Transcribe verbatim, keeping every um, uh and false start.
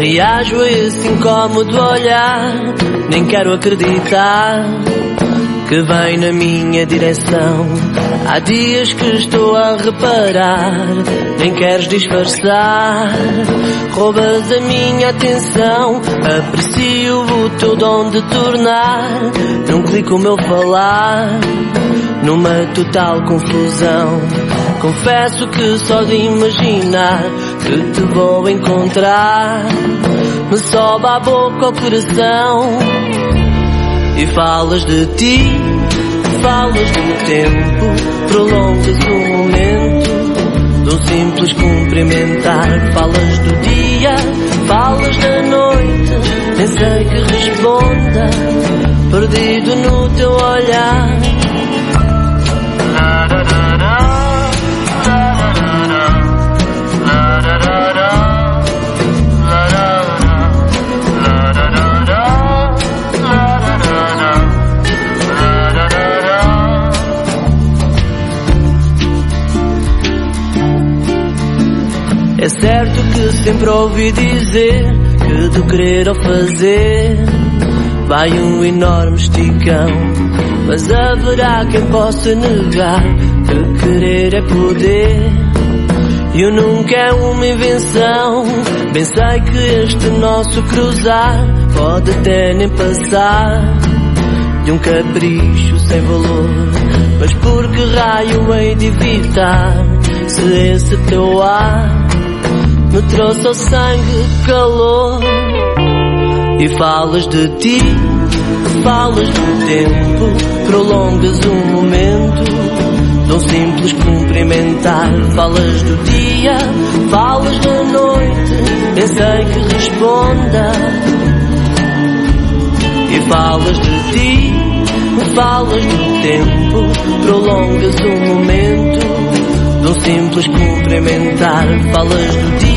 Reajo a esse incómodo olhar, nem quero acreditar que vem na minha direção. Há dias que estou a reparar, nem queres disfarçar. Roubas a minha atenção, aprecio o teu dom de tornar num clique o meu falar numa total confusão. Confesso que só de imaginar que te vou encontrar me sobe a boca ao coração. E falas de ti, falas do tempo, prolongas o momento de um simples cumprimentar. Falas do dia, falas da noite, nem sei que responda, perdido no teu olhar. É certo que sempre ouvi dizer que do querer ao fazer vai um enorme esticão, mas haverá quem possa negar que querer é poder e o nunca é uma invenção. Bem sei que este nosso cruzar pode até nem passar de um capricho sem valor, mas por que raio hei de evitar se esse teu ar me trouxe ao sangue calor? E falas de ti, falas do tempo, prolongas o momento de um simples cumprimentar. Falas do dia, falas da noite, nem sei que responda. E falas de ti, falas do tempo, prolongas o momento de um simples cumprimentar. Falas do dia,